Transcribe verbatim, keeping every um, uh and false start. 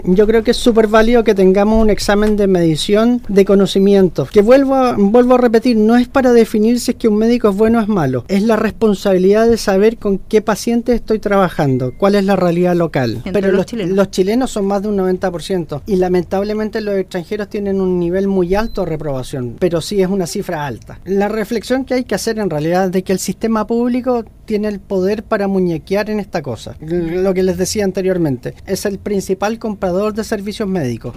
Yo creo que es súper válido que tengamos un examen de medición de conocimientos, que vuelvo a, vuelvo a repetir, no es para definir si es que un médico es bueno o es malo, es la responsabilidad de saber con qué paciente estoy trabajando, cuál es la realidad local. Entre Pero los los, chilenos. los chilenos son más de un noventa por ciento y lamentablemente los extranjeros tienen un nivel muy alto de reprobación, pero sí es una cifra alta. La reflexión que hay que hacer en realidad es de que el sistema público tiene el poder para muñequear en esta cosa. Lo que les decía anteriormente, es el principal comprador de servicios médicos.